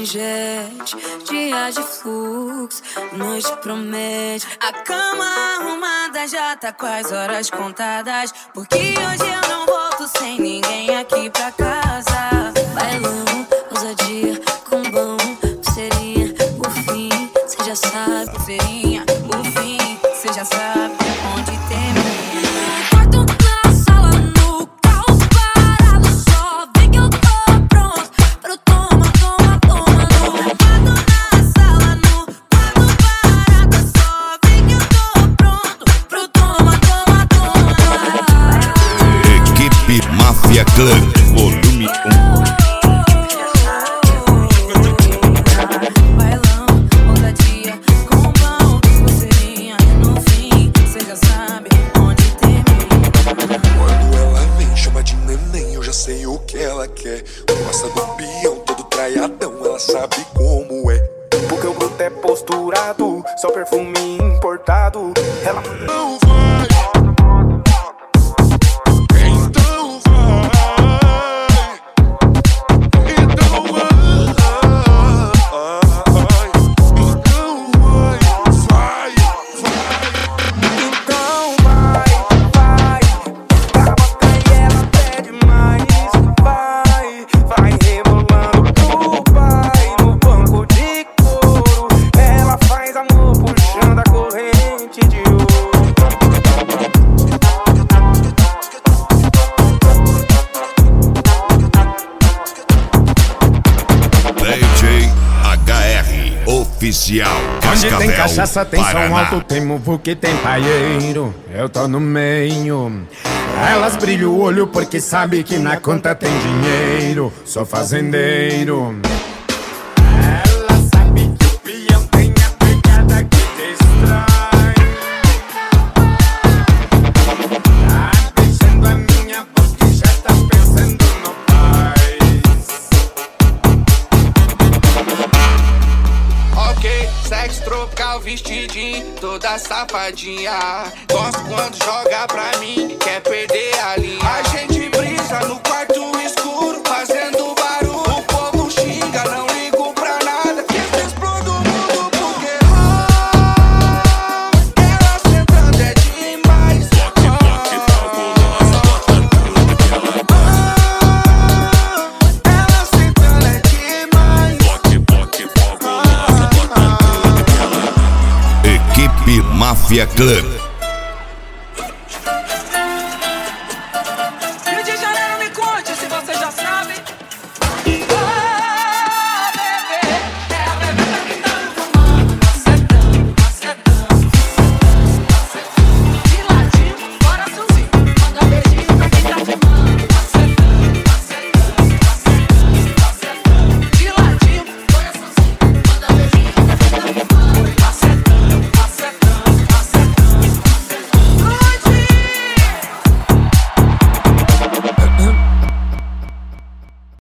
manjete, dia de fluxo, noite promete. A cama arrumada já tá com as horas contadas, porque hoje eu não volto sem ninguém aqui pra casa. Bailão, ousadia, combão, seria o fim, cê já sabe. Seria o fim, cê já sabe onde termina. Máfia Clan, volume 1. Bailão, ousadia, combão, pulseirinha, no fim, cê já sabe onde termina. Quando ela vem, chama de neném, eu já sei o que ela quer. Gosta do peão, todo traiadão, ela sabe como é. Porque o bruto é posturado, só perfume importado. Ela não vai. Oficial Onde Cascavel, tem cachaça, tem Paraná. som alto, tem muvu que tem paieiro. Eu tô no meio. Elas brilham o olho porque sabe que na conta tem dinheiro. Sou fazendeiro. Ela sabe que o peão tem a pegada que distrai. Tá beijando a minha boca e já tá pensando no pai. Ok, sexo tropical, vestidinho, toda safadinha. Gosto quando joga pra mim, quer perder a linha. A gente brisa no quarto escuro, fazendo barulho. O povo xinga, não ligo pra nada. Explodo o mundo porque ela sentando é demais. Ela sentando é demais. Equipe Máfia Clan.